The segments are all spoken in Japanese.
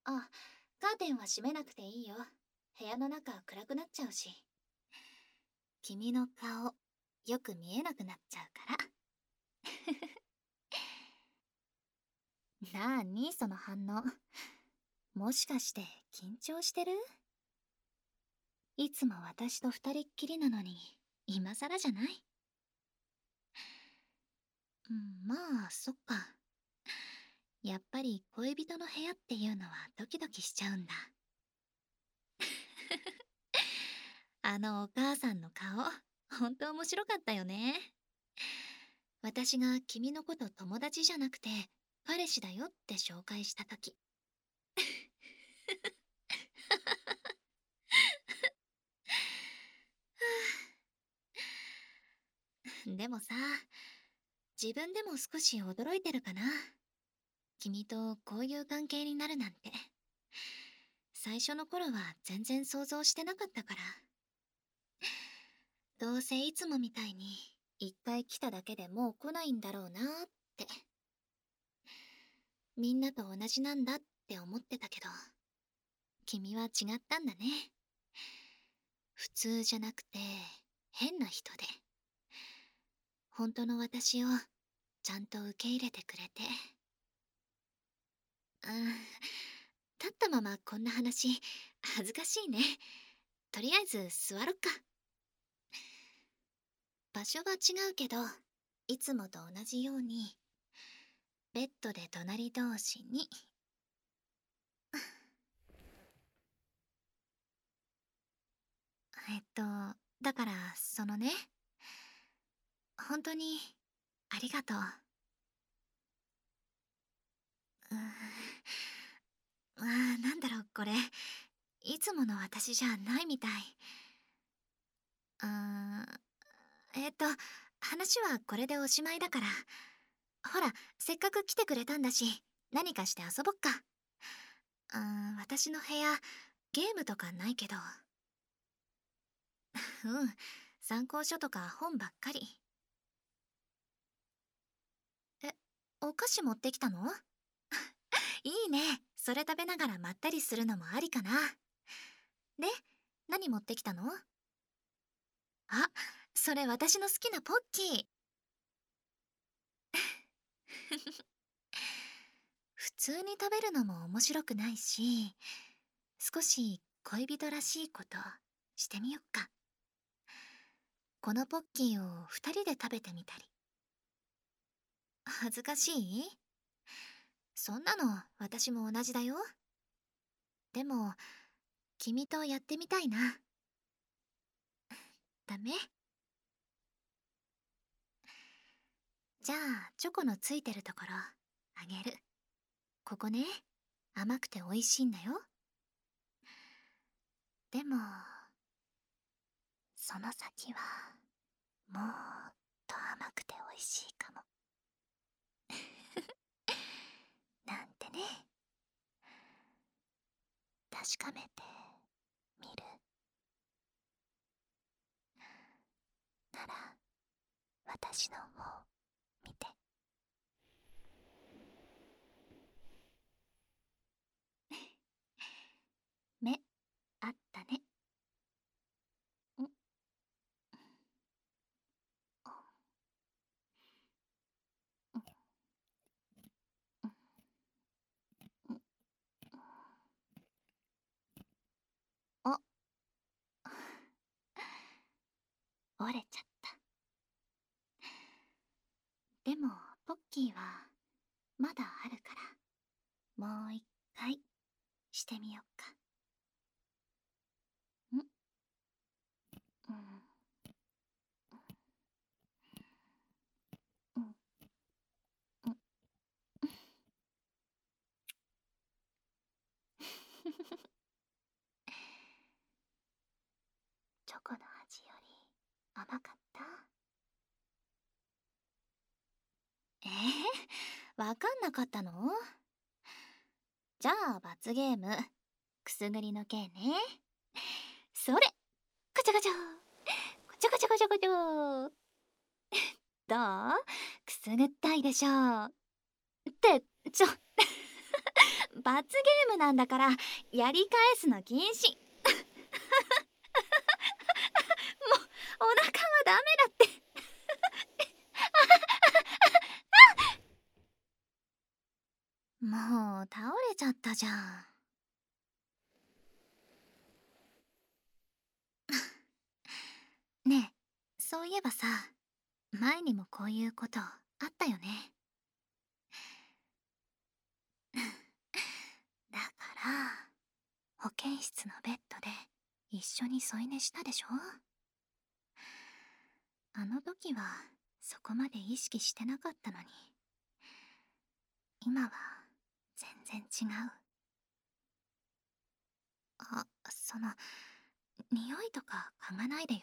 あ、カーテンは閉めなくていいよ。部屋の中暗くなっちゃうし。君の顔、よく見えなくなっちゃうから。なーにその反応。もしかして緊張してる？いつも私と二人っきりなのに、今更じゃない？まあ、そっか。やっぱり恋人の部屋っていうのはドキドキしちゃうんだ。あのお母さんの顔、ほんと面白かったよね。私が君のこと友達じゃなくて、彼氏だよって紹介したとき。でもさ、自分でも少し驚いてるかな。君とこういう関係になるなんて。最初の頃は全然想像してなかったから。どうせいつもみたいに一回来ただけでもう来ないんだろうなって。みんなと同じなんだって思ってたけど、君は違ったんだね。普通じゃなくて変な人で、本当の私をちゃんと受け入れてくれて。立ったままこんな話恥ずかしいね。とりあえず座ろっか。場所は違うけど、いつもと同じようにベッドで隣同士に。えっとだからそのね、本当にありがとう。なんだろうこれ、いつもの私じゃないみたい。うーん話はこれでおしまいだから。ほら、せっかく来てくれたんだし、何かして遊ぼっか。私の部屋ゲームとかないけど。うん、参考書とか本ばっかり。え、お菓子持ってきたの？いいね。それ食べながらまったりするのもありかな。で、何持ってきたの？あ、それ私の好きなポッキー。普通に食べるのも面白くないし、少し恋人らしいことしてみよっか。このポッキーを二人で食べてみたり。恥ずかしい？そんなの私も同じだよ。でも、君とやってみたいな。ダメ？じゃあ、チョコのついてるところ、あげる。ここね、甘くて美味しいんだよ。でも、その先は、もっと甘くて美味しいかも。なんてね。確かめてみる？なら、私の方、見て。目、あったね。んあ、折れちゃった。でも、ポッキーは、まだあるから、もう一回、してみよっか。んうん、うん、うん。チョコの味より甘かった？わかんなかったの？じゃあ罰ゲーム、くすぐりの刑ね。それ、ガチャガチャ、ガチャガチャガチャガチャ。どう？くすぐったいでしょう。って、 罰ゲームなんだからやり返すの禁止。お腹はダメだって。 もう倒れちゃったじゃん。ねえ、そういえばさ、前にもこういうことあったよね。だから、保健室のベッドで一緒に添い寝したでしょ。あの時はそこまで意識してなかったのに、今は全然違う。あ、匂いとか嗅がないでよ。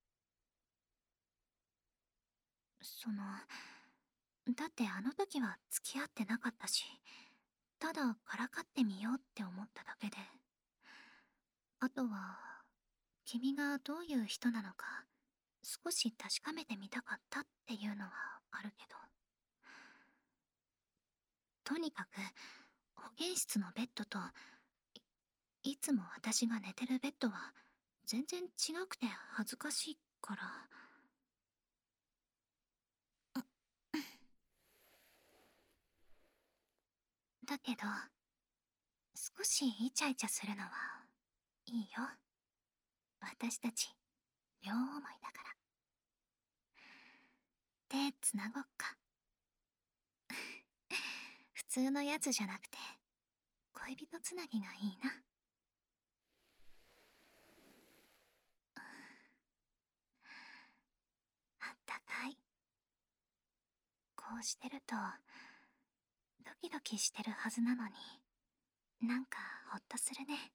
だってあの時は付き合ってなかったし、ただからかってみようって思っただけで。あとは、君がどういう人なのか、少し確かめてみたかったっていうのはあるけど。とにかく、保健室のベッドと、いつも私が寝てるベッドは、全然違くて恥ずかしいから。だけど、少しイチャイチャするのはいいよ。私たち、両思いだから。手つなごっか。普通のやつじゃなくて、恋人つなぎがいいな。あったかい。こうしてると、ドキドキしてるはずなのに、なんかほっとするね。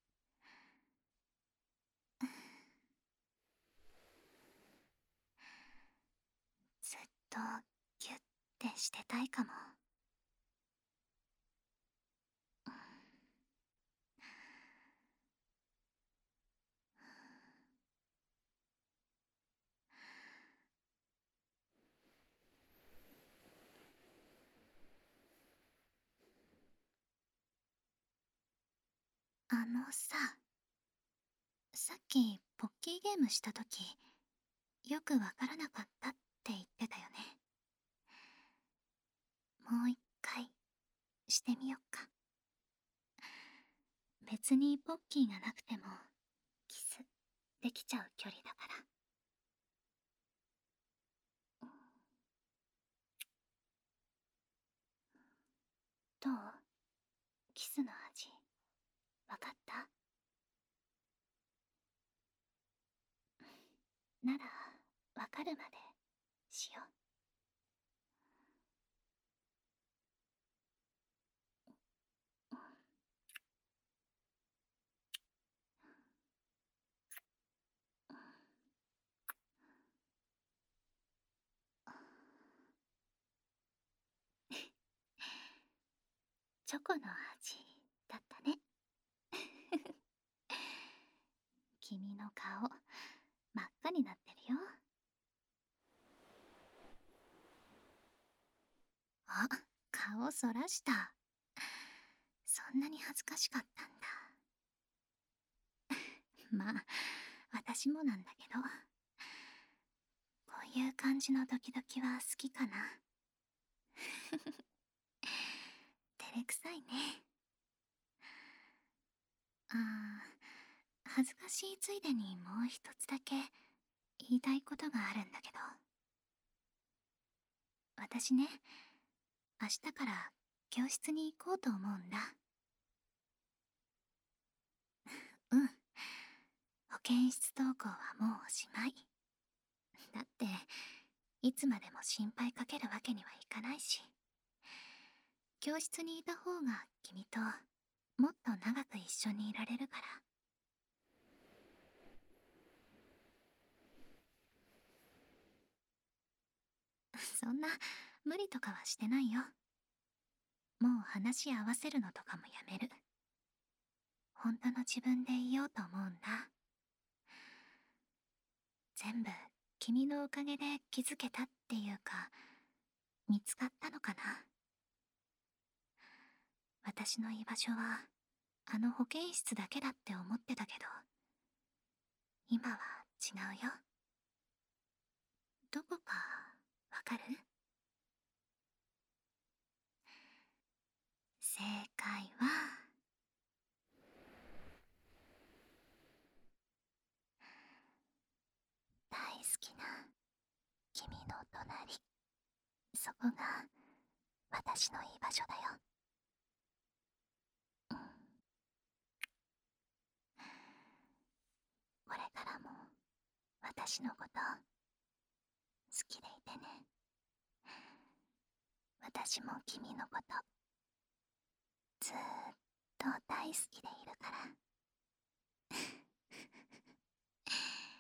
ずっとギュッてしてたいかも。さっきポッキーゲームした時、よくわからなかったって言ってたよね。もう一回してみよっか。別にポッキーがなくてもキスできちゃう距離だから。どう？キスの味わかった？ならわかるまでしよう。チョコの味だったね。君の顔真っ赤になってるよ。あ、顔そらした。そんなに恥ずかしかったんだ。まあ、私もなんだけど、こういう感じのドキドキは好きかな。照れくさいね。あ恥ずかしいついでにもう一つだけ言いたいことがあるんだけど。私ね、明日から教室に行こうと思うんだ。うん。保健室登校はもうおしまい。だって、いつまでも心配かけるわけにはいかないし。教室にいた方が君ともっと長く一緒にいられるから。そんな無理とかはしてないよ。もう話し合わせるのとかもやめる。本当の自分でいようと思うんだ。全部君のおかげで気づけたっていうか、見つかったのかな。 私の居場所はあの保健室だけだって思ってたけど、今は違うよ。どこかわかる？正解は、大好きな君の隣。そこが私の居場所だよ。うん。これからも私のこと好きでいてね。私も君のことずーっと大好きでいるから。